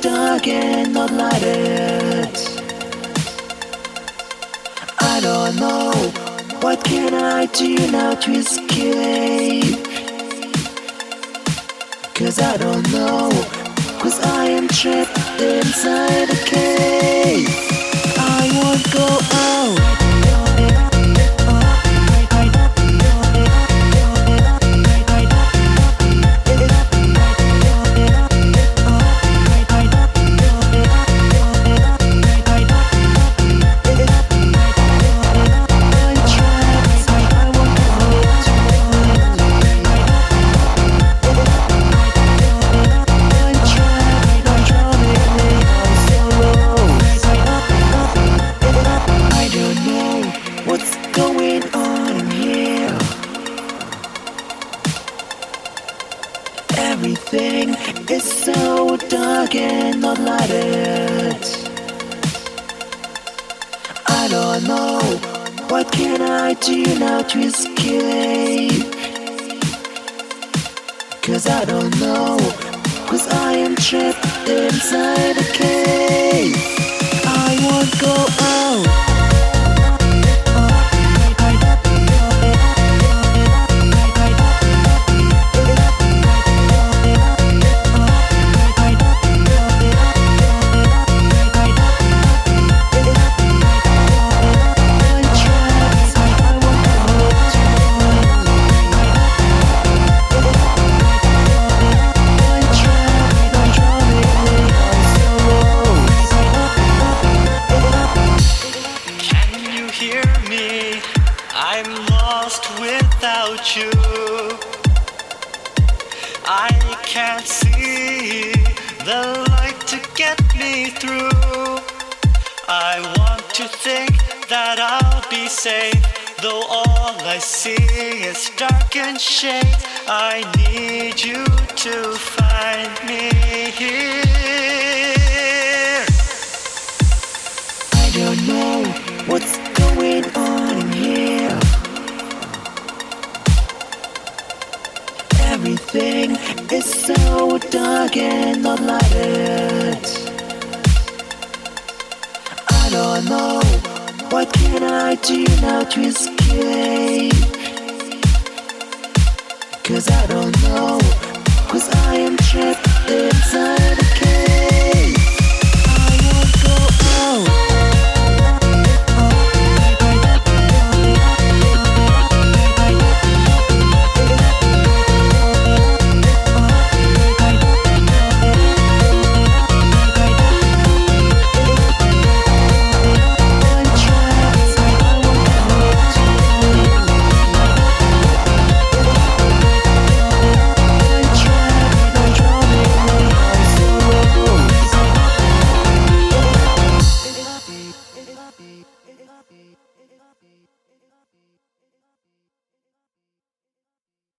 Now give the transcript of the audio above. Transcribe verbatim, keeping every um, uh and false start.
dark and not lighted. I don't know, what can I do now to escape? Cause I don't know, cause I am trapped inside a cave. I won't go out. Everything is so dark and not lighted. I don't know, what can I do now to escape? Cause I don't know, cause I am trapped inside a cave. I won't go out. I'm lost without you. I can't see the light to get me through. I want to think that I'll be safe, though all I see is dark and shade. I need you to find me here. I don't know what's going on in here. Everything is so dark and not lighted. I don't know, what can I do now to escape? Cause I don't know, cause I am trapped inside a cave. I won't go out.